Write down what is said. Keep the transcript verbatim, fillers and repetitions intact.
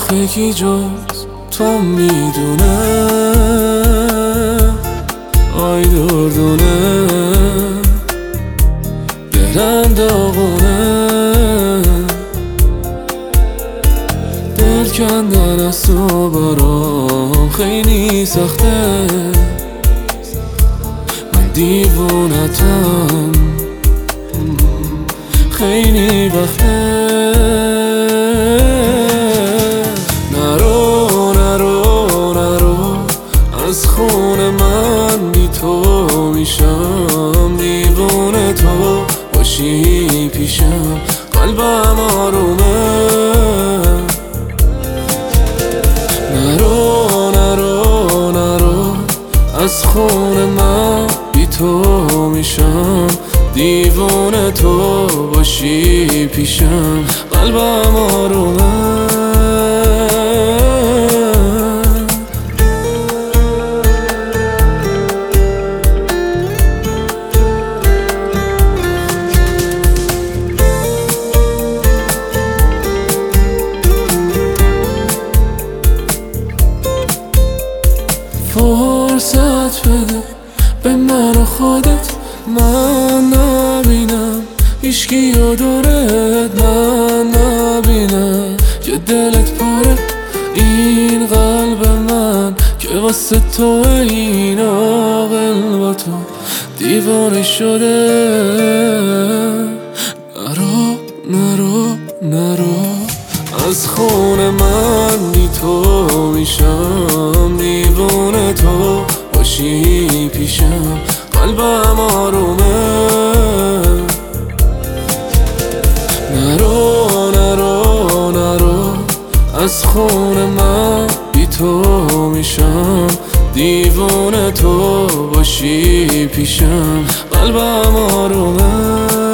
آخه کی جز تو میدونه آی دردونه دلم داغونه دل کندن از تو برام خیلی سخته من دیوونتم خیلی وقته نرو نرو نرو از خون من بی تو میشم دیوونه تو باشی پیشم قلبم آرومه نرو نرو نرو از خون من بی تو میشم دیوونه تو باشی پیشم قلبم آرومه فرصت بده به من و خودت من نبینم هیچکی و دورت من نبینم که دلت پره این قلب من که واسه تو این عاقل با تو دیوانه شده نرو نرو نرو از خون من بی تو میشم دیوونه تو باشی پیشم قلبم آرومه نرو نرو نرو از خون من بی تو میشم دیوونه تو باشی پیشم قلبم آرومه